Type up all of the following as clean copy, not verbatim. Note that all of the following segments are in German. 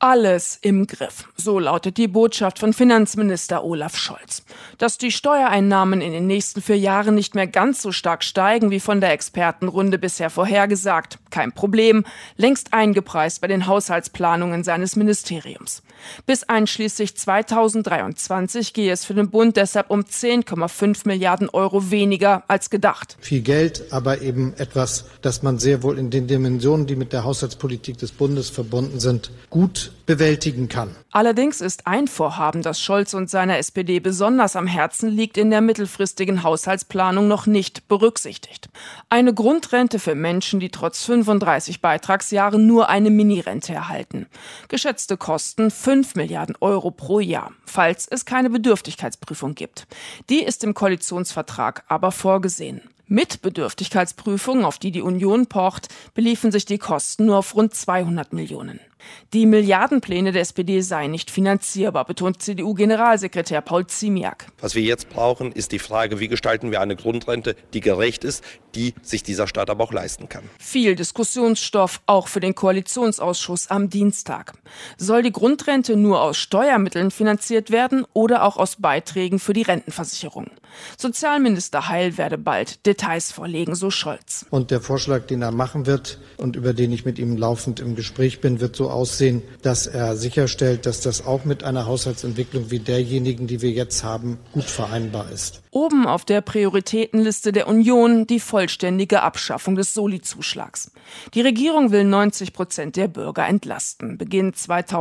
Alles im Griff. So lautet die Botschaft von Finanzminister Olaf Scholz. Dass die Steuereinnahmen in den nächsten 4 Jahren nicht mehr ganz so stark steigen wie von der Expertenrunde bisher vorhergesagt, kein Problem, längst eingepreist bei den Haushaltsplanungen seines Ministeriums. Bis einschließlich 2023 gehe es für den Bund deshalb um 10,5 Milliarden Euro weniger als gedacht. Viel Geld, aber eben etwas, das man sehr wohl in den Dimensionen, die mit der Haushaltspolitik des Bundes verbunden sind, gut bewältigen kann. Allerdings ist ein Vorhaben, das Scholz und seiner SPD besonders am Herzen liegt, in der mittelfristigen Haushaltsplanung noch nicht berücksichtigt. Eine Grundrente für Menschen, die trotz 35 Beitragsjahren nur eine Minirente erhalten. Geschätzte Kosten 5 Milliarden Euro pro Jahr, falls es keine Bedürftigkeitsprüfung gibt. Die ist im Koalitionsvertrag aber vorgesehen. Mit Bedürftigkeitsprüfung, auf die die Union pocht, beliefen sich die Kosten nur auf rund 200 Millionen. Die Milliardenpläne der SPD seien nicht finanzierbar, betont CDU-Generalsekretär Paul Ziemiak. Was wir jetzt brauchen, ist die Frage, wie gestalten wir eine Grundrente, die gerecht ist, die sich dieser Staat aber auch leisten kann. Viel Diskussionsstoff auch für den Koalitionsausschuss am Dienstag. Soll die Grundrente nur aus Steuermitteln finanziert werden oder auch aus Beiträgen für die Rentenversicherung? Sozialminister Heil werde bald Details vorlegen, so Scholz. Und der Vorschlag, den er machen wird und über den ich mit ihm laufend im Gespräch bin, wird so aussehen, dass er sicherstellt, dass das auch mit einer Haushaltsentwicklung wie derjenigen, die wir jetzt haben, gut vereinbar ist. Oben auf der Prioritätenliste der Union die vollständige Abschaffung des Soli-Zuschlags. Die Regierung will 90% der Bürger entlasten, Beginn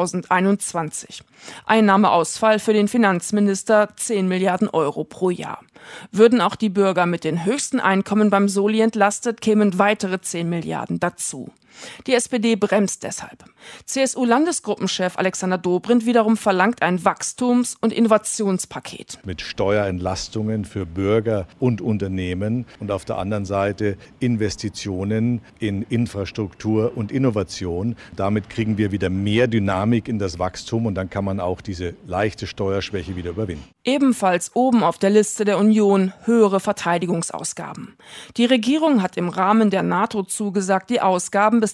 2021. Einnahmeausfall für den Finanzminister 10 Milliarden Euro pro Jahr. Würden auch die Bürger mit den höchsten Einkommen beim Soli entlastet, kämen weitere 10 Milliarden dazu. Die SPD bremst deshalb. CSU-Landesgruppenchef Alexander Dobrindt wiederum verlangt ein Wachstums- und Innovationspaket. Mit Steuerentlastungen für Bürger und Unternehmen und auf der anderen Seite Investitionen in Infrastruktur und Innovation. Damit kriegen wir wieder mehr Dynamik in das Wachstum und dann kann man auch diese leichte Steuerschwäche wieder überwinden. Ebenfalls oben auf der Liste der Union höhere Verteidigungsausgaben. Die Regierung hat im Rahmen der NATO zugesagt, die Ausgaben bis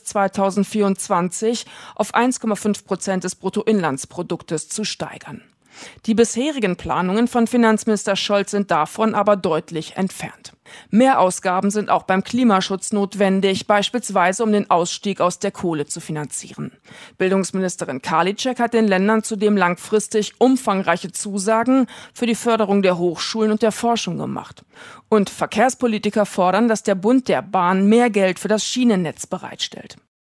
2024 auf 1,5% des Bruttoinlandsproduktes zu steigern. Die bisherigen Planungen von Finanzminister Scholz sind davon aber deutlich entfernt. Mehr Ausgaben sind auch beim Klimaschutz notwendig, beispielsweise um den Ausstieg aus der Kohle zu finanzieren. Bildungsministerin Karliczek hat den Ländern zudem langfristig umfangreiche Zusagen für die Förderung der Hochschulen und der Forschung gemacht. Und Verkehrspolitiker fordern, dass der Bund der Bahn mehr Geld für das Schienennetz bereitstellt.